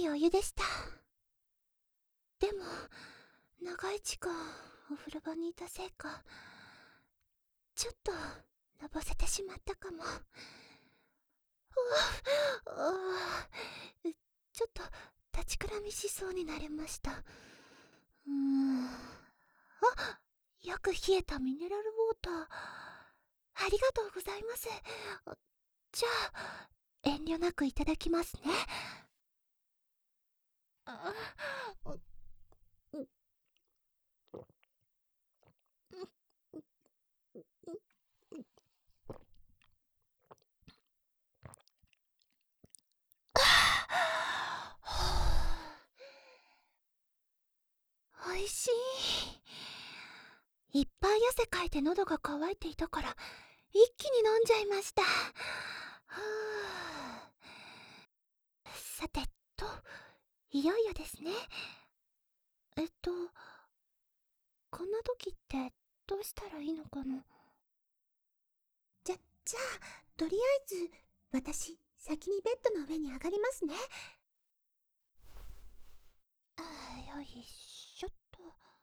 いお湯でした。でも長い時間お風呂場にいたせいか、ちょっとのぼせてしまったかも。ちょっと立ちくらみしそうになりました。あ、よく冷えたミネラルウォーター、ありがとうございます。じゃあ遠慮なくいただきますね。おいしい。いっぱい汗かいて喉が渇いていたから一気に飲んじゃいました。さてと、いよいよですね。こんな時ってどうしたらいいのかな。じゃあとりあえず私先にベッドの上に上がりますね。よいしょっと。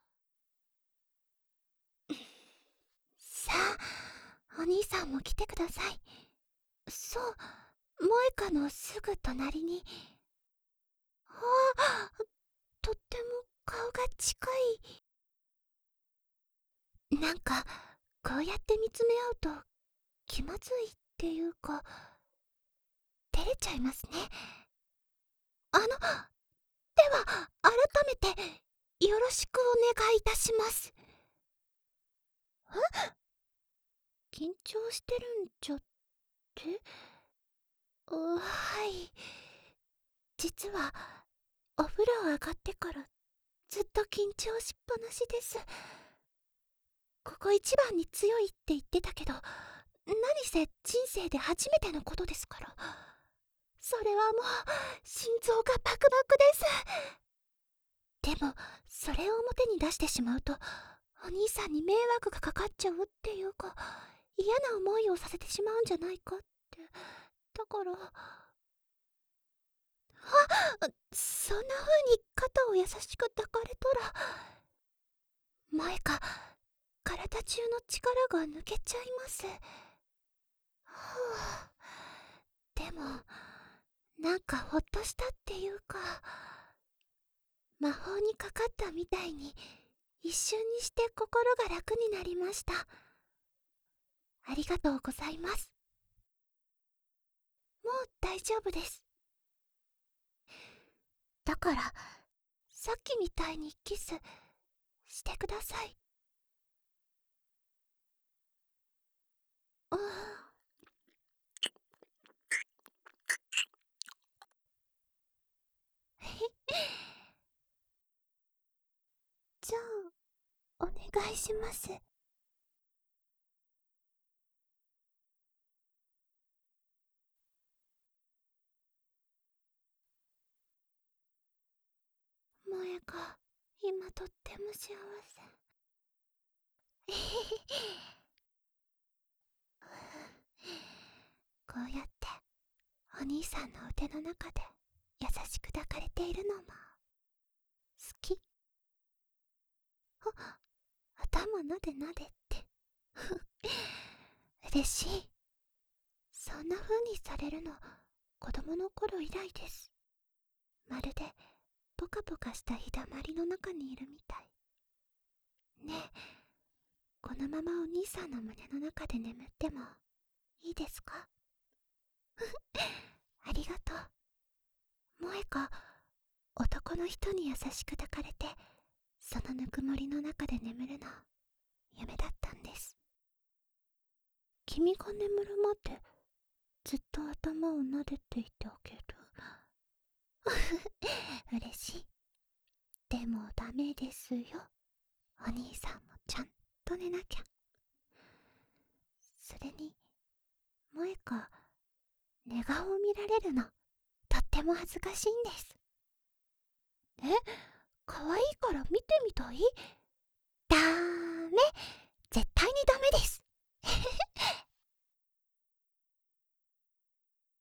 さあ、お兄さんも来てください。そう、萌香のすぐ隣に。とっても顔が近い。なんかこうやって見つめ合うと気まずいっていうか、照れちゃいますね。では改めてよろしくお願いいたします。緊張してるんじゃって？はい。実はお風呂上がってからずっと緊張しっぱなしです。ここ一番に強いって言ってたけど、何せ人生で初めてのことですから。それはもう心臓がバクバクです。でもそれを表に出してしまうとお兄さんに迷惑がかかっちゃうっていうか、嫌な思いをさせてしまうんじゃないかって。だからそんな風に肩を優しく抱かれたら、萌香、体中の力が抜けちゃいます。でもなんかほっとしたっていうか、魔法にかかったみたいに一瞬にして心が楽になりました。ありがとうございます。もう大丈夫です。だからさっきみたいにキスしてください。じゃあお願いします。萌香、今とっても幸せ。こうやってお兄さんの腕の中で優しく抱かれているのも好き。頭なでなでって嬉しい。そんな風にされるの子供の頃以来です。まるでポカポカした日だまりの中にいるみたい。ねえ、このままお兄さんの胸の中で眠ってもいいですか？ありがとう。萌香、男の人に優しく抱かれてそのぬくもりの中で眠るの夢だったんです。君が眠るまでずっと頭を撫でていてあげる。嬉しい。でもダメですよ。お兄さんもちゃんと寝なきゃ。それに萌香、寝顔を見られるのとっても恥ずかしいんです。可愛いから見てみたい？ダメ、絶対にダメです。